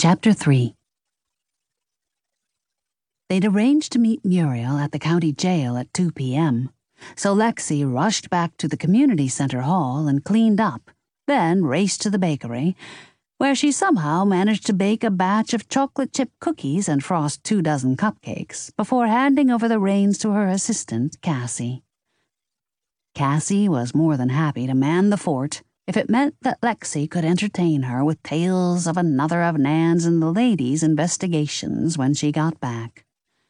Chapter 3. They'd arranged to meet Muriel at the county jail at 2 p.m., so Lexi rushed back to the community center hall and cleaned up, then raced to the bakery, where she somehow managed to bake a batch of chocolate chip cookies and frost 24 cupcakes before handing over the reins to her assistant, Cassie. Cassie was more than happy to man the fort if it meant that Lexi could entertain her with tales of another of Nan's and the ladies' investigations when she got back.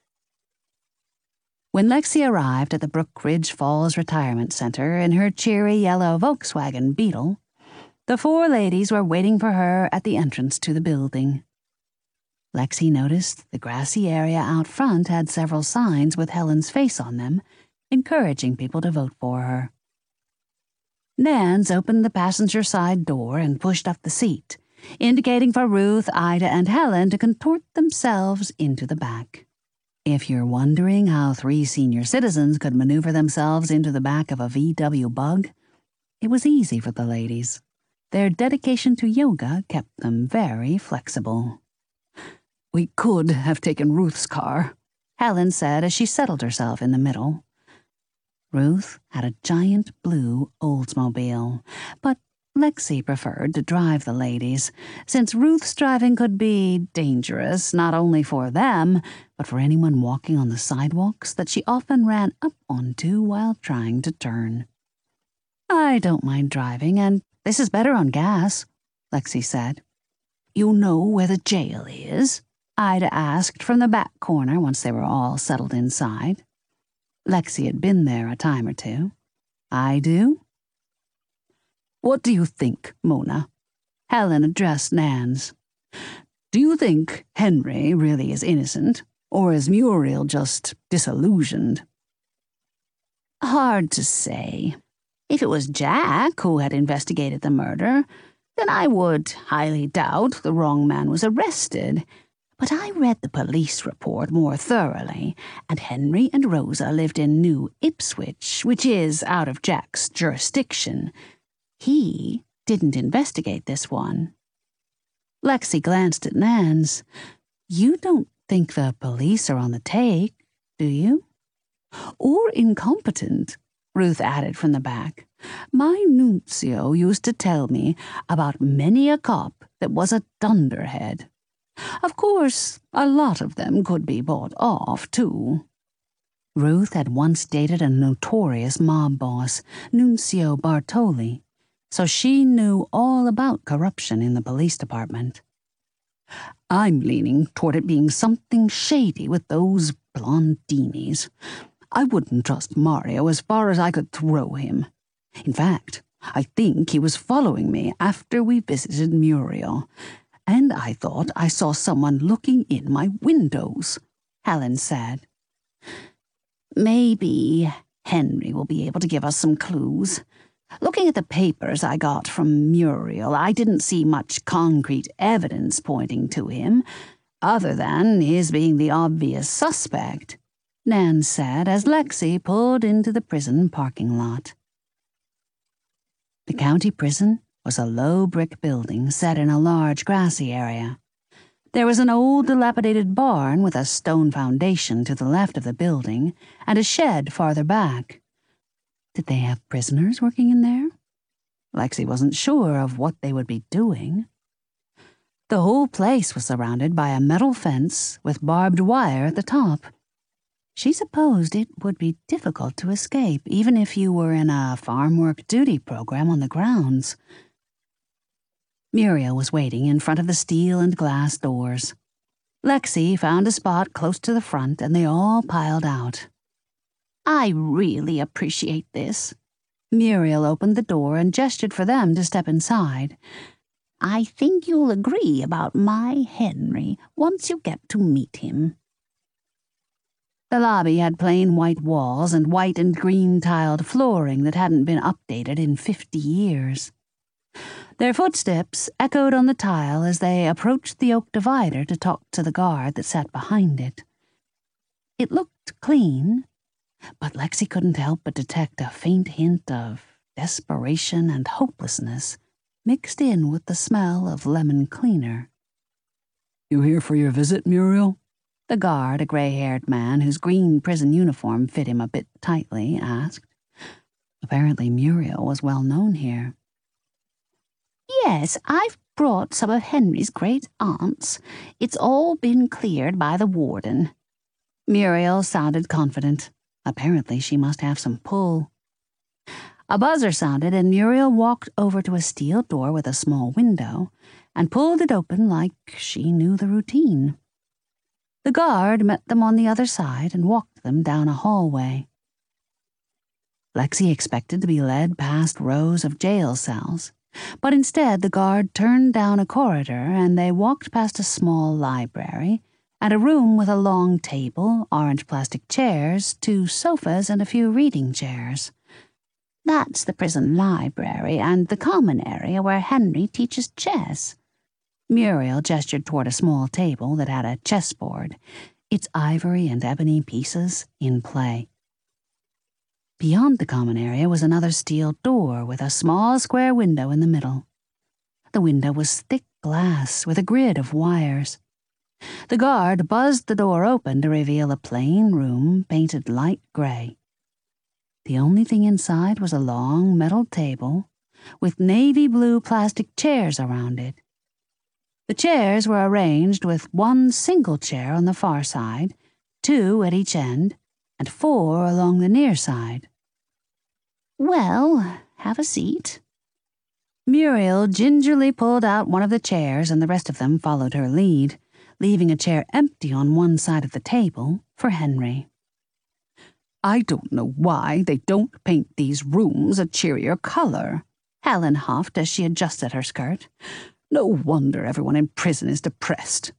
When Lexi arrived at the Brook Ridge Falls Retirement Center in her cheery yellow Volkswagen Beetle, the four ladies were waiting for her at the entrance to the building. Lexi noticed the grassy area out front had several signs with Helen's face on them, encouraging people to vote for her. Nans opened the passenger side door and pushed up the seat, indicating for Ruth, Ida, and Helen to contort themselves into the back. If you're wondering how 3 senior citizens could maneuver themselves into the back of a VW Bug, it was easy for the ladies. Their dedication to yoga kept them very flexible. "We could have taken Ruth's car," Helen said as she settled herself in the middle. Ruth had a giant blue Oldsmobile, but Lexi preferred to drive the ladies, since Ruth's driving could be dangerous not only for them, but for anyone walking on the sidewalks that she often ran up onto while trying to turn. "I don't mind driving, and this is better on gas," Lexi said. "You know where the jail is?" Ida asked from the back corner once they were all settled inside. Lexi had been there a time or two. "I do." "What do you think, Mona?" Helen addressed Nans. "Do you think Henry really is innocent, or is Muriel just disillusioned?" "Hard to say. If it was Jack who had investigated the murder, then I would highly doubt the wrong man was arrested. But I read the police report more thoroughly, and Henry and Rosa lived in New Ipswich, which is out of Jack's jurisdiction. He didn't investigate this one." Lexi glanced at Nans. "You don't think the police are on the take, do you?" "Or incompetent," Ruth added from the back. "My nuncio used to tell me about many a cop that was a dunderhead. Of course, a lot of them could be bought off, too." Ruth had once dated a notorious mob boss, Nunzio Bartoli, so she knew all about corruption in the police department. "I'm leaning toward it being something shady with those Blondinis. I wouldn't trust Mario as far as I could throw him. In fact, I think he was following me after we visited Muriel. And I thought I saw someone looking in my windows," Helen said. "Maybe Henry will be able to give us some clues. Looking at the papers I got from Muriel, I didn't see much concrete evidence pointing to him, other than his being the obvious suspect," Nan said as Lexi pulled into the prison parking lot. The county prison was a low brick building set in a large grassy area. There was an old dilapidated barn with a stone foundation to the left of the building and a shed farther back. Did they have prisoners working in there? Lexi wasn't sure of what they would be doing. The whole place was surrounded by a metal fence with barbed wire at the top. She supposed it would be difficult to escape even if you were in a farm work duty program on the grounds. Muriel was waiting in front of the steel and glass doors. Lexi found a spot close to the front and they all piled out. "I really appreciate this." Muriel opened the door and gestured for them to step inside. "I think you'll agree about my Henry once you get to meet him." The lobby had plain white walls and white and green tiled flooring that hadn't been updated in 50 years. Their footsteps echoed on the tile as they approached the oak divider to talk to the guard that sat behind it. It looked clean, but Lexi couldn't help but detect a faint hint of desperation and hopelessness mixed in with the smell of lemon cleaner. You here for your visit, Muriel? The guard, a gray-haired man whose green prison uniform fit him a bit tightly, asked. Apparently Muriel was well known here. Yes, I've brought some of Henry's great aunts. It's all been cleared by the warden. Muriel sounded confident. Apparently she must have some pull. A buzzer sounded, and Muriel walked over to a steel door with a small window and pulled it open like she knew the routine. The guard met them on the other side and walked them down a hallway. Lexi expected to be led past rows of jail cells, but instead the guard turned down a corridor and they walked past a small library and a room with a long table, orange plastic chairs, 2 sofas, and a few reading chairs. That's the prison library and the common area where Henry teaches chess. Muriel gestured toward a small table that had a chessboard, its ivory and ebony pieces in play. Beyond the common area was another steel door with a small square window in the middle. The window was thick glass with a grid of wires. The guard buzzed the door open to reveal a plain room painted light gray. The only thing inside was a long metal table with navy blue plastic chairs around it. The chairs were arranged with 1 single chair on the far side, 2 at each end, and 4 along the near side. Well, have a seat. Muriel gingerly pulled out one of the chairs and the rest of them followed her lead, leaving a chair empty on one side of the table for Henry. I don't know why they don't paint these rooms a cheerier color, Helen huffed as she adjusted her skirt. No wonder everyone in prison is depressed.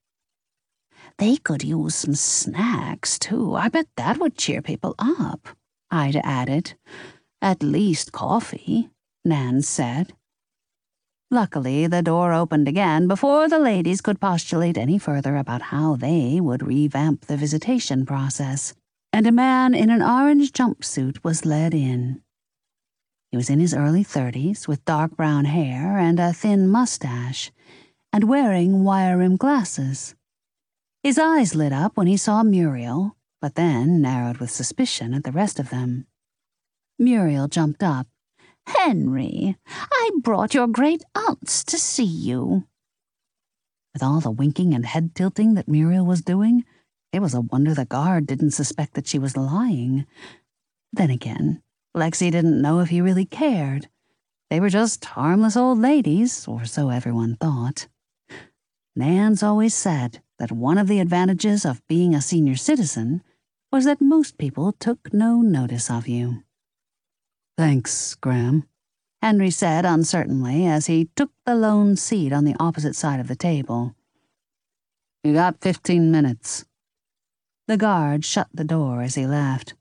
They could use some snacks, too. I bet that would cheer people up, Ida added. At least coffee, Nan said. Luckily, the door opened again before the ladies could postulate any further about how they would revamp the visitation process, and a man in an orange jumpsuit was led in. He was in his early 30s, with dark brown hair and a thin mustache, and wearing wire-rimmed glasses. His eyes lit up when he saw Muriel, but then narrowed with suspicion at the rest of them. Muriel jumped up. Henry, I brought your great aunts to see you. With all the winking and head-tilting that Muriel was doing, it was a wonder the guard didn't suspect that she was lying. Then again, Lexi didn't know if he really cared. They were just harmless old ladies, or so everyone thought. Nan's always said that one of the advantages of being a senior citizen was that most people took no notice of you. Thanks, Graham, Henry said uncertainly as he took the lone seat on the opposite side of the table. You got 15 minutes. The guard shut the door as he left.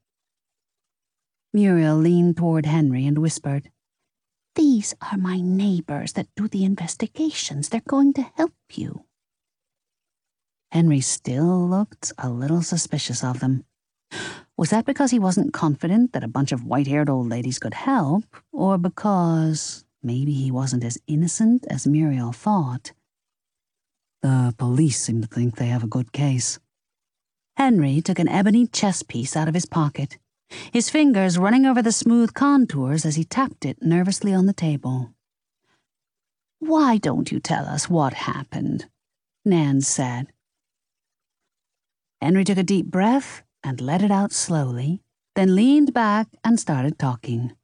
Muriel leaned toward Henry and whispered, These are my neighbors that do the investigations. They're going to help you. Henry still looked a little suspicious of them. Was that because he wasn't confident that a bunch of white-haired old ladies could help, or because maybe he wasn't as innocent as Muriel thought? The police seem to think they have a good case. Henry took an ebony chess piece out of his pocket, his fingers running over the smooth contours as he tapped it nervously on the table. Why don't you tell us what happened? Nan said. Henry took a deep breath and let it out slowly, then leaned back and started talking.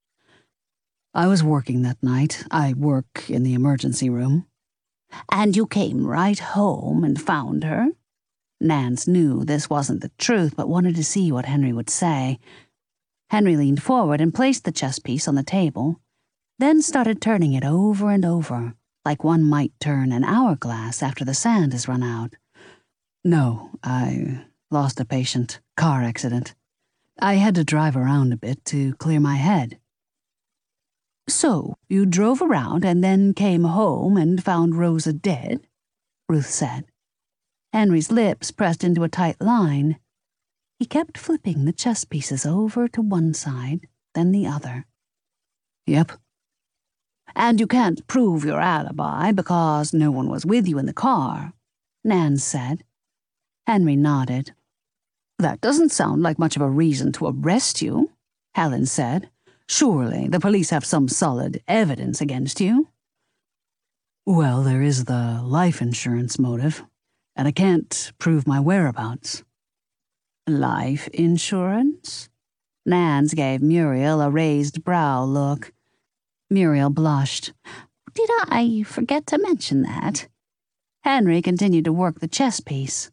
I was working that night. I work in the emergency room. And you came right home and found her? Nance knew this wasn't the truth, but wanted to see what Henry would say. Henry leaned forward and placed the chess piece on the table, then started turning it over and over, like one might turn an hourglass after the sand has run out. No, I lost a patient. Car accident. I had to drive around a bit to clear my head. So, you drove around and then came home and found Rosa dead? Ruth said. Henry's lips pressed into a tight line. He kept flipping the chess pieces over to one side, then the other. Yep. And you can't prove your alibi because no one was with you in the car. Nan said. Henry nodded. That doesn't sound like much of a reason to arrest you, Helen said. Surely the police have some solid evidence against you. Well, there is the life insurance motive, and I can't prove my whereabouts. Life insurance? Nance gave Muriel a raised brow look. Muriel blushed. Did I forget to mention that? Henry continued to work the chess piece.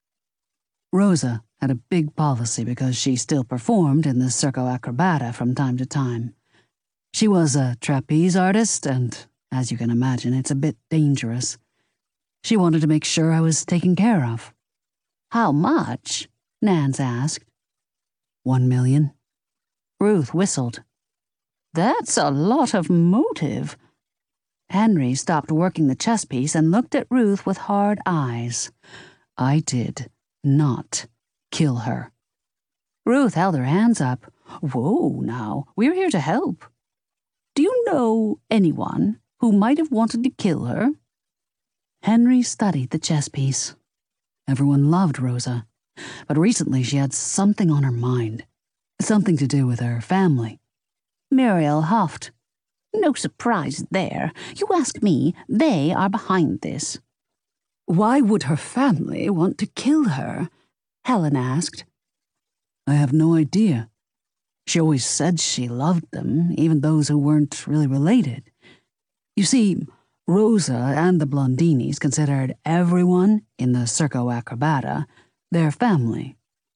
Rosa had a big policy because she still performed in the Circo Acrobata from time to time. She was a trapeze artist, and, as you can imagine, it's a bit dangerous. She wanted to make sure I was taken care of. How much? Nance asked. 1 million. Ruth whistled. That's a lot of motive. Henry stopped working the chess piece and looked at Ruth with hard eyes. I did not kill her. Ruth held her hands up. Whoa, now, we're here to help. Do you know anyone who might have wanted to kill her? Henry studied the chess piece. Everyone loved Rosa, but recently she had something on her mind. Something to do with her family. Muriel huffed. No surprise there. You ask me, they are behind this. Why would her family want to kill her? Helen asked. I have no idea. She always said she loved them, even those who weren't really related. You see, Rosa and the Blondinis considered everyone in the Circo Acrobata their family.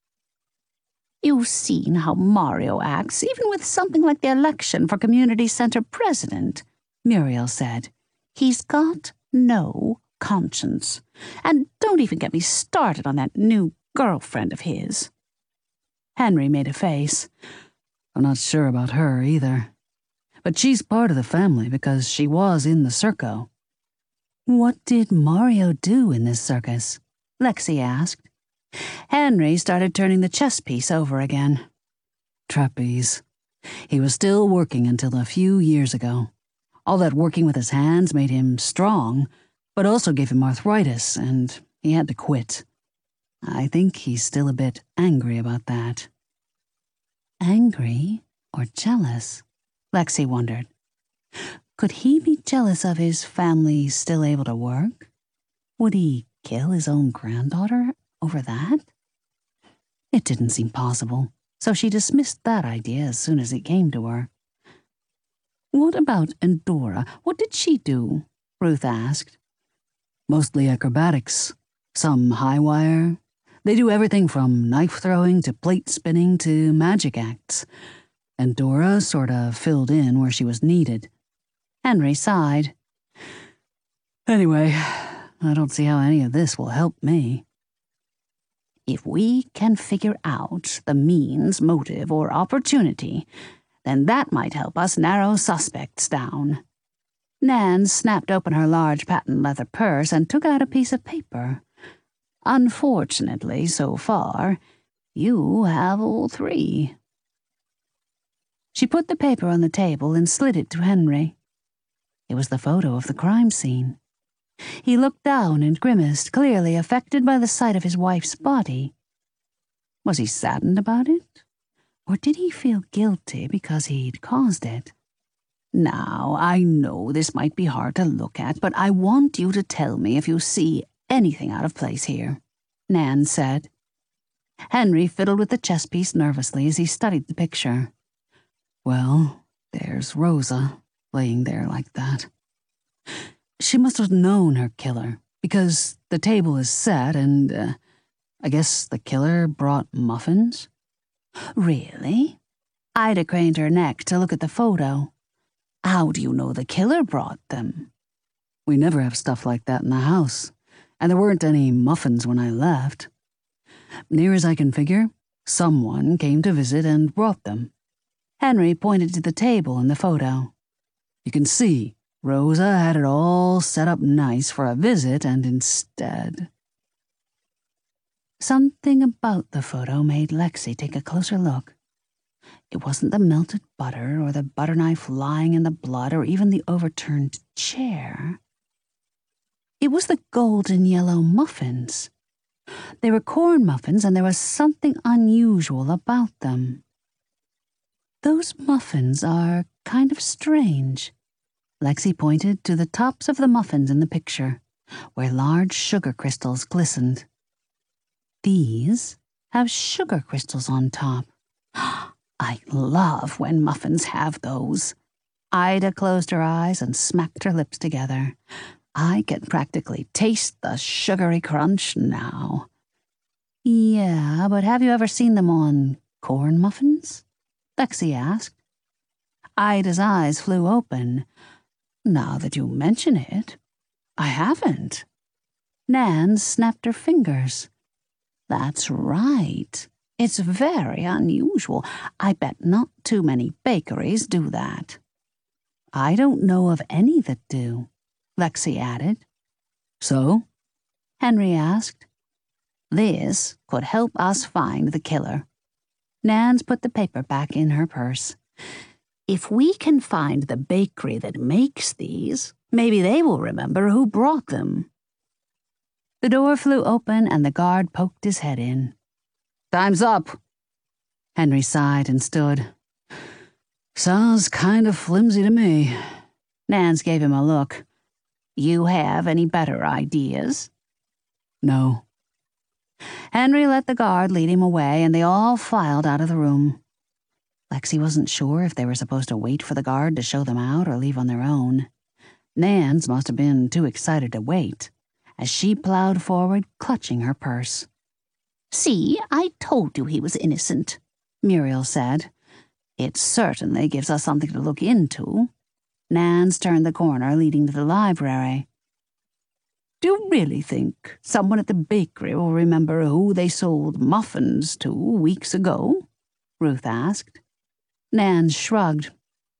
You've seen how Mario acts, even with something like the election for community center president, Muriel said. He's got no conscience. And don't even get me started on that new girlfriend of his. Henry made a face. I'm not sure about her either. But she's part of the family because she was in the Circo. What did Mario do in this circus? Lexi asked. Henry started turning the chess piece over again. Trapeze. He was still working until a few years ago. All that working with his hands made him strong, but also gave him arthritis, and he had to quit. I think he's still a bit angry about that. Angry or jealous? Lexi wondered. Could he be jealous of his family still able to work? Would he kill his own granddaughter over that? It didn't seem possible, so she dismissed that idea as soon as it came to her. What about Endora? What did she do? Ruth asked. Mostly acrobatics. Some high wire. They do everything from knife throwing to plate spinning to magic acts. Endora sort of filled in where she was needed. Henry sighed. Anyway, I don't see how any of this will help me. If we can figure out the means, motive, or opportunity, then that might help us narrow suspects down. Nan snapped open her large patent leather purse and took out a piece of paper. Unfortunately, so far, you have all three. She put the paper on the table and slid it to Henry. It was the photo of the crime scene. He looked down and grimaced, clearly affected by the sight of his wife's body. Was he saddened about it? Or did he feel guilty because he'd caused it? Now, I know this might be hard to look at, but I want you to tell me if you see anything out of place here, Nan said. Henry fiddled with the chess piece nervously as he studied the picture. Well, there's Rosa, laying there like that. She must have known her killer, because the table is set and, I guess the killer brought muffins? Really? Ida craned her neck to look at the photo. How do you know the killer brought them? We never have stuff like that in the house, and there weren't any muffins when I left. Near as I can figure, someone came to visit and brought them. Henry pointed to the table in the photo. You can see Rosa had it all set up nice for a visit, and instead... Something about the photo made Lexi take a closer look. It wasn't the melted butter or the butter knife lying in the blood or even the overturned chair. It was the golden yellow muffins. They were corn muffins, and there was something unusual about them. Those muffins are kind of strange. Lexi pointed to the tops of the muffins in the picture, where large sugar crystals glistened. These have sugar crystals on top. I love when muffins have those. Ida closed her eyes and smacked her lips together. I can practically taste the sugary crunch now. Yeah, but have you ever seen them on corn muffins? Lexi asked. Ida's eyes flew open. Now that you mention it, I haven't. Nan snapped her fingers. That's right. It's very unusual. I bet not too many bakeries do that. I don't know of any that do, Lexi added. So? Henry asked. This could help us find the killer. Nan's put the paper back in her purse. If we can find the bakery that makes these, maybe they will remember who brought them. The door flew open and the guard poked his head in. Time's up. Henry sighed and stood. Sounds kind of flimsy to me. Nance gave him a look. You have any better ideas? No. Henry let the guard lead him away, and they all filed out of the room. Lexi wasn't sure if they were supposed to wait for the guard to show them out or leave on their own. Nance must have been too excited to wait, as she plowed forward, clutching her purse. See, I told you he was innocent, Muriel said. It certainly gives us something to look into. Nance turned the corner leading to the library. Do you really think someone at the bakery will remember who they sold muffins to weeks ago? Ruth asked. Nance shrugged.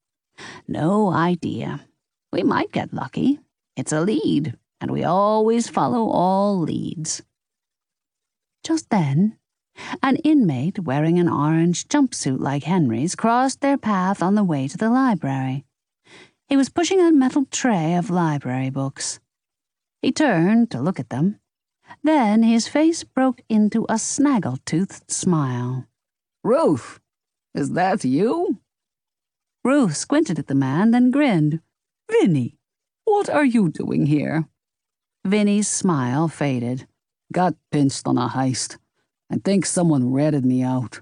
No idea. We might get lucky. It's a lead, and we always follow all leads. Just then, an inmate wearing an orange jumpsuit like Henry's crossed their path on the way to the library. He was pushing a metal tray of library books. He turned to look at them. Then his face broke into a snaggle-toothed smile. Ruth, is that you? Ruth squinted at the man, then grinned. Vinny, what are you doing here? Vinny's smile faded. Got pinched on a heist. I think someone ratted me out.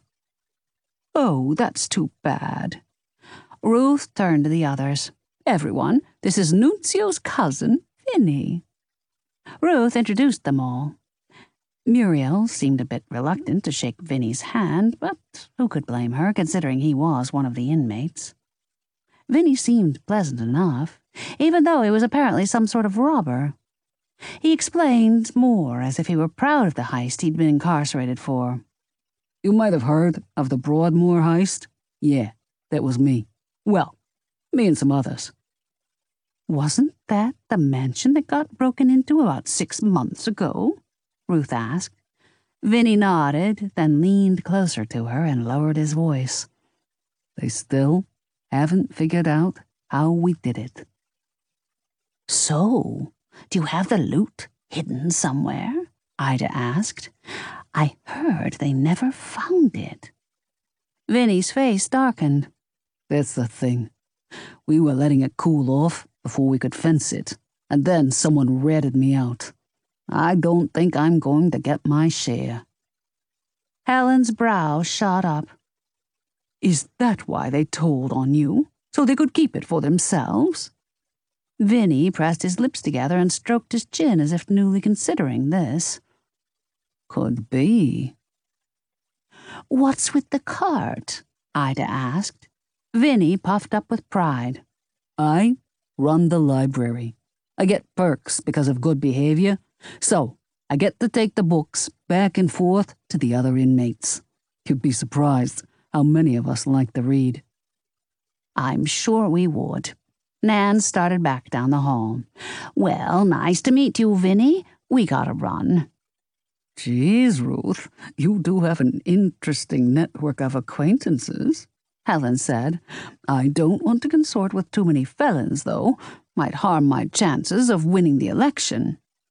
Oh, that's too bad. Ruth turned to the others. Everyone, this is Nunzio's cousin, Vinny. Ruth introduced them all. Muriel seemed a bit reluctant to shake Vinny's hand, but who could blame her, considering he was one of the inmates? Vinny seemed pleasant enough, even though he was apparently some sort of robber. He explained more as if he were proud of the heist he'd been incarcerated for. You might have heard of the Broadmoor heist? Yeah, that was me. Well, me and some others. Wasn't that the mansion that got broken into about 6 months ago? Ruth asked. Vinny nodded, then leaned closer to her and lowered his voice. They still haven't figured out how we did it. So, do you have the loot hidden somewhere? Ida asked. I heard they never found it. Vinny's face darkened. That's the thing. We were letting it cool off before we could fence it, and then someone ratted me out. I don't think I'm going to get my share. Helen's brow shot up. Is that why they told on you? So they could keep it for themselves? Vinny pressed his lips together and stroked his chin as if newly considering this. Could be. What's with the cart? Ida asked. Vinny puffed up with pride. I run the library. I get perks because of good behavior, so I get to take the books back and forth to the other inmates. You'd be surprised how many of us like to read. I'm sure we would. Nan started back down the hall. Well, nice to meet you, Vinny. We gotta run. Geez, Ruth, you do have an interesting network of acquaintances, Helen said. I don't want to consort with too many felons, though. Might harm my chances of winning the election.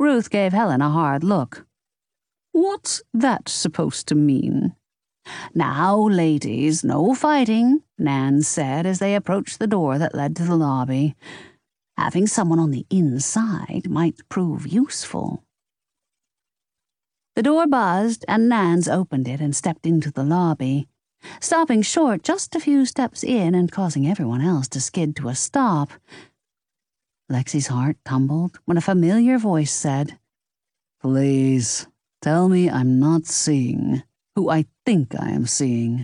Ruth gave Helen a hard look. "What's that supposed to mean?" "Now, ladies, no fighting," Nan said as they approached the door that led to the lobby. "Having someone on the inside might prove useful." The door buzzed, and Nans opened it and stepped into the lobby, stopping short just a few steps in and causing everyone else to skid to a stop. Lexi's heart tumbled when a familiar voice said, "Please, tell me I'm not seeing who I think I am seeing."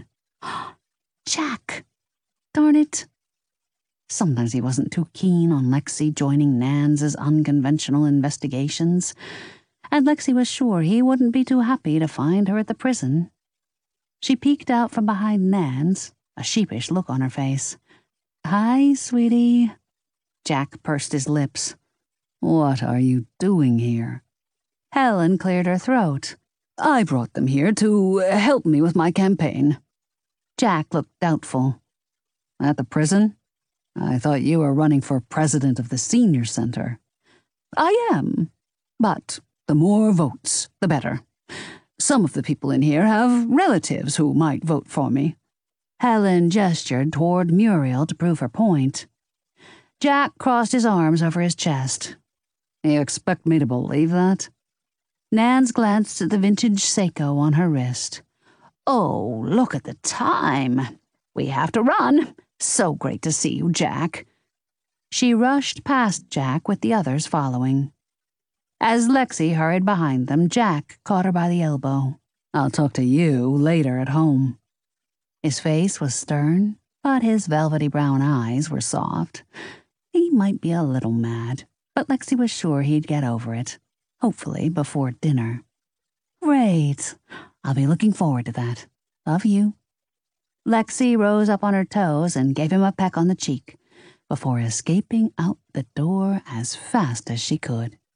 Jack! Darn it. Sometimes he wasn't too keen on Lexi joining Nan's unconventional investigations, and Lexi was sure he wouldn't be too happy to find her at the prison. She peeked out from behind Nan's, a sheepish look on her face. "Hi, sweetie." Jack pursed his lips. "What are you doing here?" Helen cleared her throat. "I brought them here to help me with my campaign." Jack looked doubtful. "At the prison? I thought you were running for president of the senior center." "I am, but the more votes, the better. Some of the people in here have relatives who might vote for me." Helen gestured toward Muriel to prove her point. Jack crossed his arms over his chest. "You expect me to believe that?" Nans glanced at the vintage Seiko on her wrist. "Oh, look at the time. We have to run. So great to see you, Jack." She rushed past Jack with the others following. As Lexi hurried behind them, Jack caught her by the elbow. "I'll talk to you later at home." His face was stern, but his velvety brown eyes were soft. He might be a little mad, but Lexi was sure he'd get over it, hopefully before dinner. "Great. I'll be looking forward to that. Love you." Lexi rose up on her toes and gave him a peck on the cheek before escaping out the door as fast as she could.